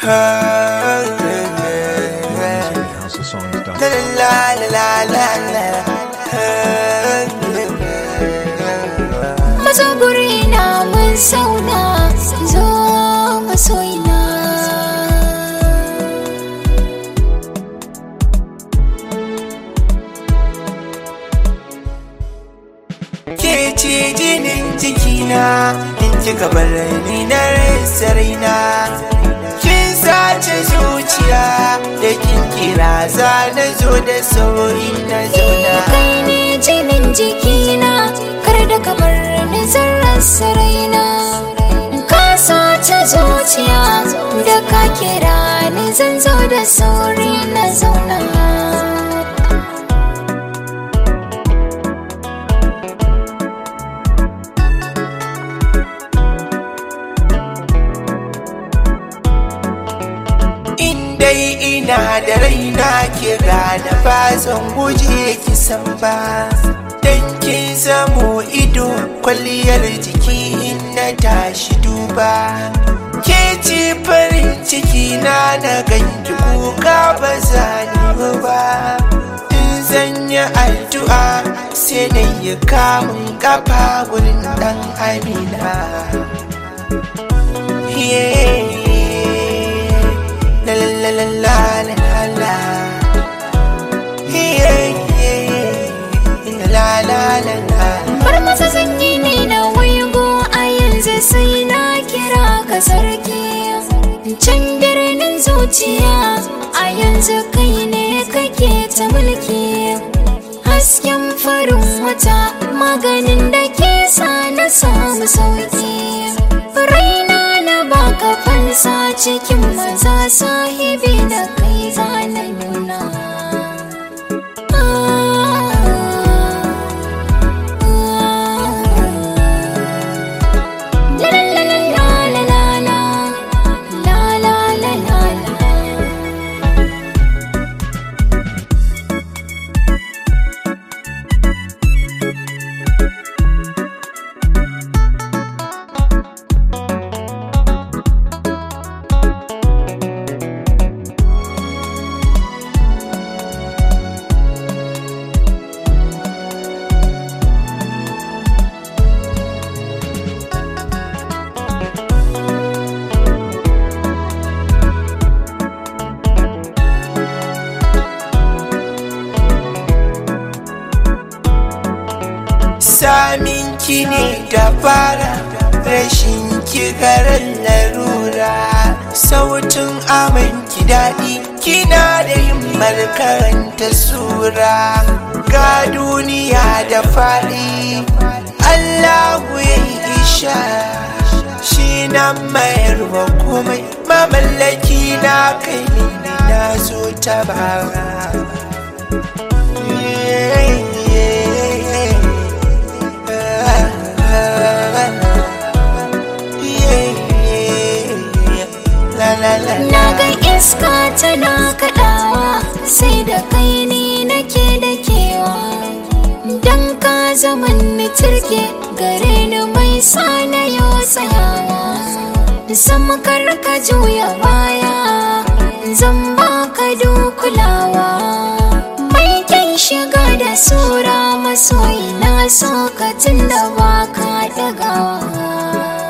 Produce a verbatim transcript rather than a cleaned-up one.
Mazo guri na mun sauna, zo masoyina. Ke ce jinin jikina, in kika bar ni na rasa raina. Kin sace zuciya da kin kira za na zo da sauri na zauna. Kai ne jinin jikina, kar da ka bar ni zan rasa raina. Ka sace zuciya da ka kira ni zan zo da sauri na zauna. Dai ina da raina ke gane ba zan guje ki san ba, dan kin zamo ido kwalliyar jiki in na tashi duba. Ke ce farin ciki na na ganki kuka ba za ni ba. In zan yi addu'a sai na yi kamun kafa wurin dan Amina. Yeah. La la la la la la la, yeah yeah la la la la. Bar masa sanyi ne na waigo a yanzu sai na kira ka sarki. Can birnin zuciya a yanzu kai ne kake ta mulki. Hasken farin wata maganin da ke sa na samu sauki. Raina na baka fansa cikin maza sahibi da kai zana nuna. Samin ki ne da fara rashin ki garin larura. Sautin aman ki daɗi kina da himmar karanta sura. Ga duniya da faɗi Allahu ya yi isha, shi na mayarwa komai mamallaki na kai ne na zo ta bara. Na ga iska tana kaɗawa sai da kai ni nake da kewa. Dan ka zaman ni turke gare ni mai sana yau tsayawa. Sam kar ka juya baya zan baka dukulawa. Mai kyan shiga da sura masoyi na so ka tun da baka ɗagawa.